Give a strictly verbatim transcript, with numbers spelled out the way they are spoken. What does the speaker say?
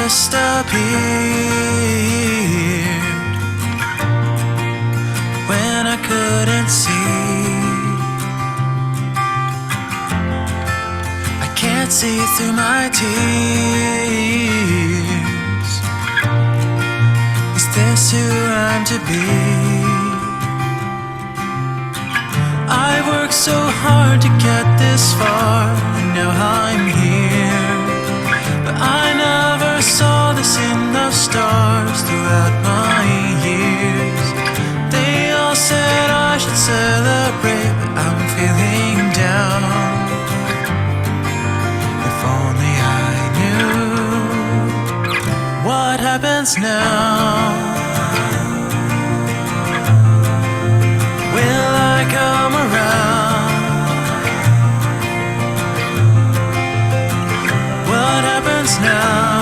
disappeared when I couldn't see. I can't see through my tears. Is this who I'm to be? I worked so hard to get this far, and now I'm here. But I never saw this in the stars throughout my years. They all said I should celebrate, but I'm feeling down. If only I knew what happens now. Will I come around? What happens now?